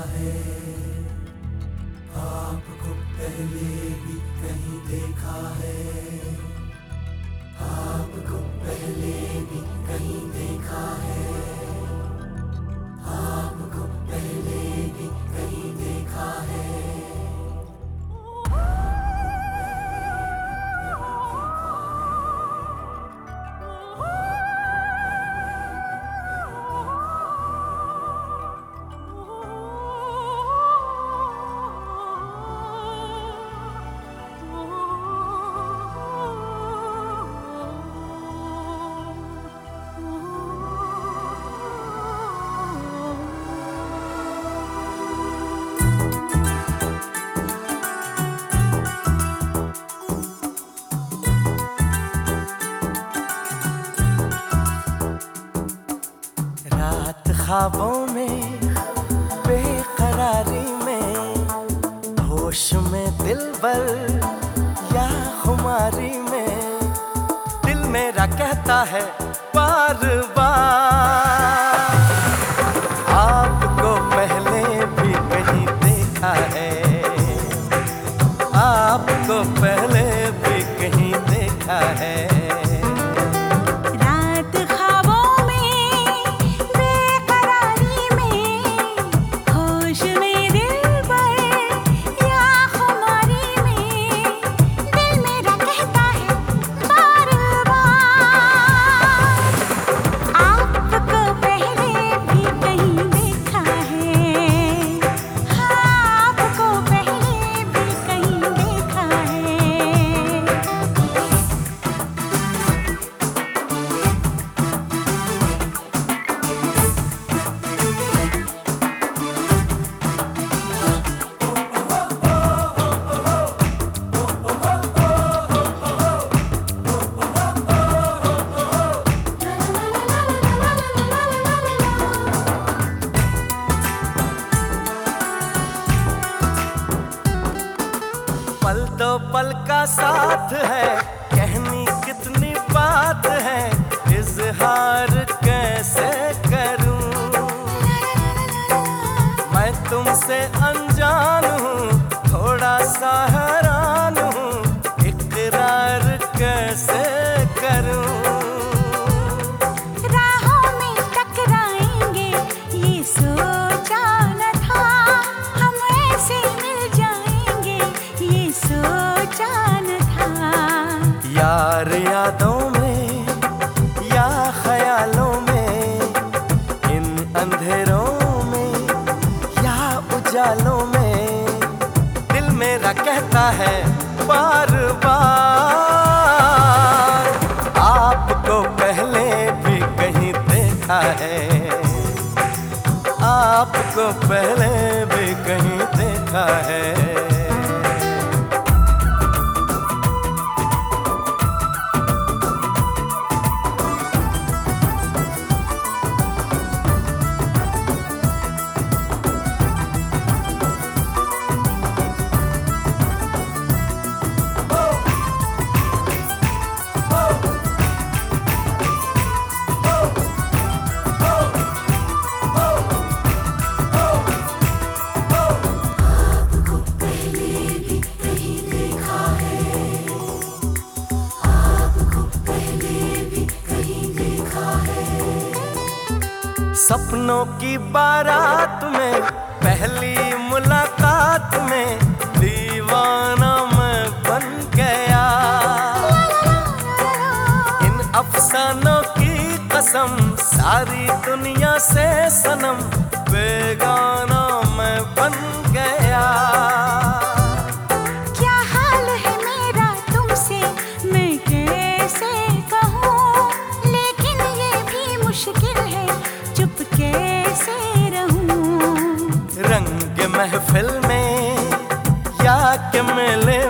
है, आपको पहले भी कहीं देखा है, आपको पहले भी कहीं देखा है, आपको पहले भी कहीं देखा है। ख्वाबों में, बेकरारी में, होश में दिलबर या खुमारी में, दिल मेरा कहता है बार बार, आपको पहले भी कहीं देखा है, आपको पहले भी कहीं देखा है। पल दो पल का साथ है, कहनी कितनी बात है, इजहार कैसे करूं, मैं तुमसे अनजान हूँ, थोड़ा सा हैरान हूँ, इकरार कैसे करूं। यार यादों में या ख्यालों में, इन अंधेरों में या उजालों में, दिल मेरा कहता है बार बार, आपको पहले भी कहीं देखा है, आपको पहले भी कहीं देखा है। सपनों की बारात में, पहली मुलाकात में, दीवाना मैं बन गया, इन अफसानों की कसम, सारी दुनिया से सनम, बेगाना मैं बन गया। क्या हाल है मेरा तुमसे मैं कैसे कहूँ, लेकिन ये भी मुश्किल है, चुप कैसे रहूं। रंग महफिल में या के मेले